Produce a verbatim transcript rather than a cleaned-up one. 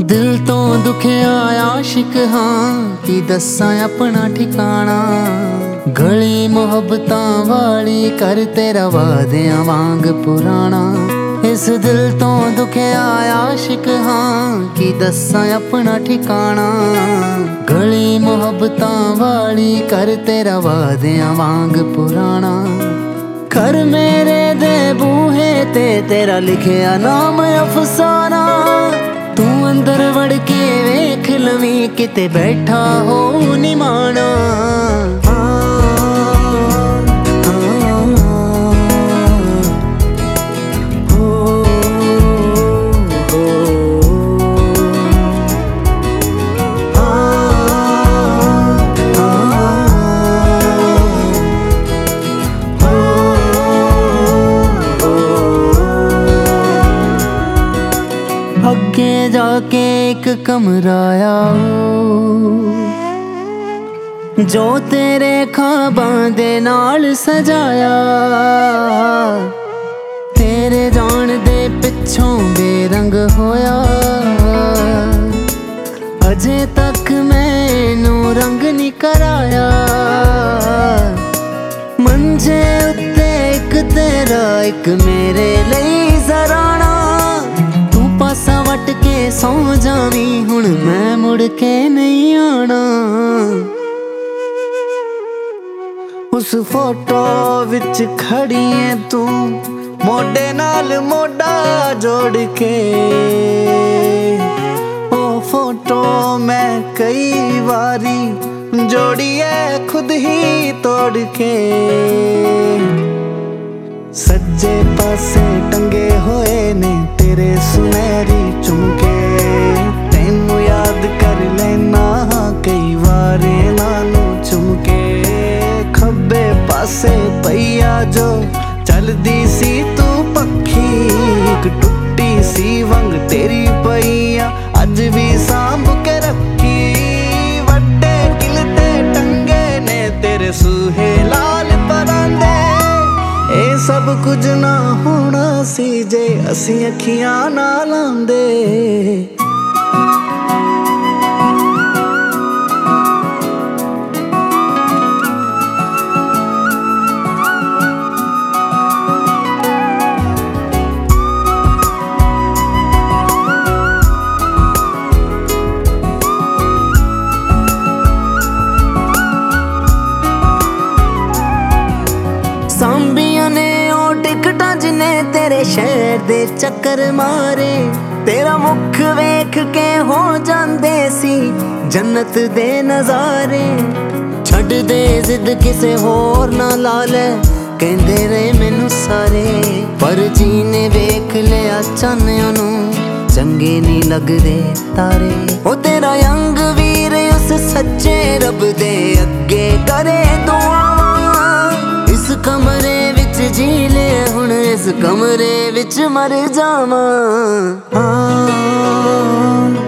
दिल तो दुखिया आशिक हाँ की दस्सां अपना ठिकाना। गली मुहब्बतां वाली कर तेरा वादियां वांग पुराना। इस दिल तो दुखिया आशिक हाँ की दस्सां अपना ठिकाना। गली मुहब्बतां वाली कर तेरा वादियां वांग पुराना। घर मेरे दे बूहे ते तेरा लिखिया नाम अफसाना। तू अंदर वड़ के वेख लवीं किते बैठा हो निमाना। अगे जाके एक कमरा आया जो तेरे ख्वाबां दे नाल सजाया। तेरे जान दे पिछों बेरंग होया। अजे तक मैनू रंग नहीं कराया। मंजे उत्ते एक तेरा एक मेरे लिए जराना। पासा वट के सौ जावी हुण मैं मुड़ के नहीं आना। उस फोटो विच खड़ी है तू मोढे नाल मोढा जोड़ के। ओ फोटो मैं कई बारी जोड़ी है खुद ही तोड़ के। सज्जे पासे टंगे होए ने तेरे सुनहरी झुमके। तैनू याद कर लेना कई बार नानू झुमके। खब्बे पासे पईया जो चलदी सी तू पक्षी। एक टुट्टी सी वंग तेरी पईया अज भी सांभ के रखी। वड्डे किल ते टंगे ने तेरे सूहे लाल परांदे। ए सब कुछ ना होना सी जे असी अखियां ना लांदे। सांबिया ने ओ टिकटा जिने तेरे शहर दे चक्कर मारे। तेरा मुख वेख के हो जांदे सी जन्नत दे नजारे। छड़ दे जिद किसे होर ना ला ले कहंदे रहे मैनू सारे। पर जी ने वेख लिया चान्नियां नू चंगे नहीं लगदे तारे। ओ तेरा यंग वीर उस सच्चे रब दे अगे करे दुआ। इस कमरे विच जी ले हुण इस कमरे विच मर जावां।